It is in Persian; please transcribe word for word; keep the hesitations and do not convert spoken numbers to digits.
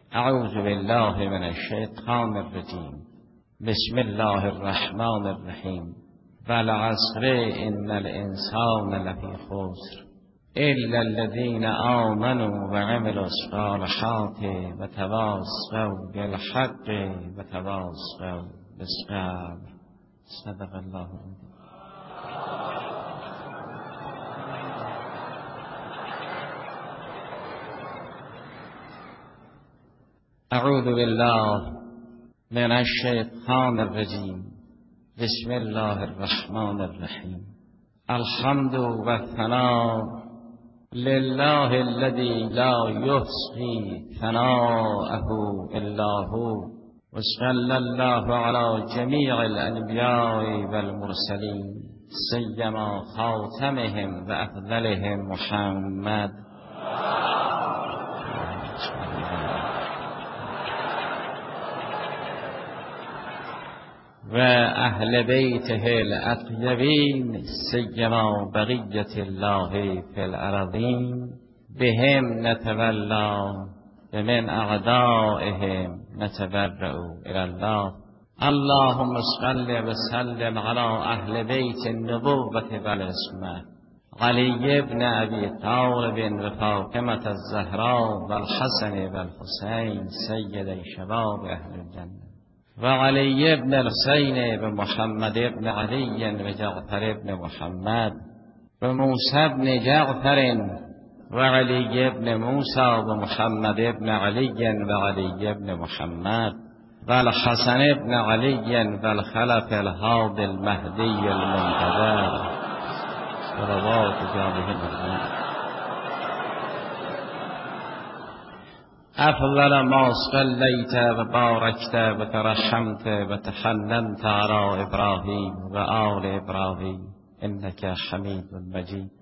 اعوذ بالله من الشیطان الرجیم. بسم الله الرحمن الرحیم. والعصر ان الانسان لفی خسر الا الذین آمنوا وعملوا الصالحات وتواصوا بالحق وتواصوا بالصبر. صدق الله العظیم. اعوذ بالله من الشیطان الرجیم. بسم الله الرحمن الرحیم. الحمد و الثناء لله الذي لا يحصي ثناءه الا هو وصلى الله على جميع الانبیاء والمرسلین سیما خاتمهم و افضلهم محمد و اهل بیته الاطیبین سیما بقیت الله فی الارضین بهم نتولا و من اعدائهم نتبرأ الی الله. اللهم صل و سلم علی اهل بیت النبوة والعصمة علی ابن ابی طالب و فاطمة الزهراء و الحسن و الحسین سیدی شباب اهل الجنة و علی ابن الحسین و محمد ابن علی و جعفر ابن محمد و موسی ابن جعفر و علی ابن موسی و محمد ابن علی و علی ابن محمد و الحسن ابن علی و الخلف الهادی المهدی المنتظر صلوات جانبهم. افضل ما صلیت و بارکت و ترحمت و تحننت علی ابراهیم و آل ابراهیم انک حمید مجید.